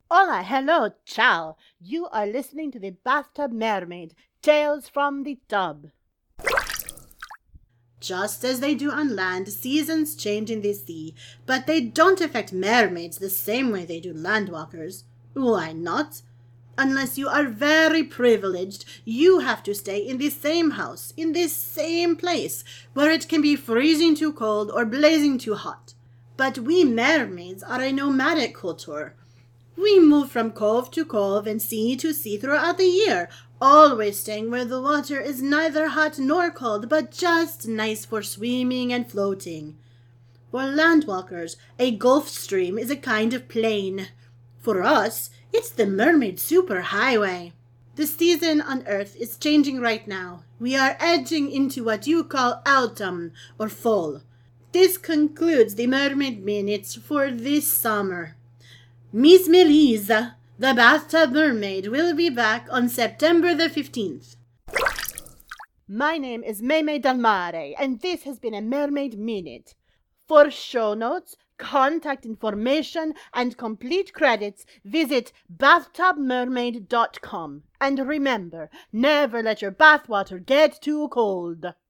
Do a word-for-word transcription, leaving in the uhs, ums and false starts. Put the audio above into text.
Hola, hello, ciao. You are listening to the Bathtub Mermaid, Tales from the Tub. Just as they do on land, seasons change in the sea, but they don't affect mermaids the same way they do landwalkers. Why not? Unless you are very privileged, you have to stay in the same house, in the same place, where it can be freezing too cold or blazing too hot. But we mermaids are a nomadic culture. We move from cove to cove and sea to sea throughout the year, always staying where the water is neither hot nor cold, but just nice for swimming and floating. For landwalkers, a Gulf Stream is a kind of plain. For us, it's the mermaid superhighway. The season on Earth is changing right now. We are edging into what you call autumn or fall. This concludes the Mermaid Minutes for this summer. Miss Melissa, the Bathtub Mermaid, will be back on September the fifteenth. My name is Maymay Del Mare, and this has been a Mermaid Minute. For show notes, contact information, and complete credits, visit bathtub mermaid dot com. And remember, never let your bathwater get too cold.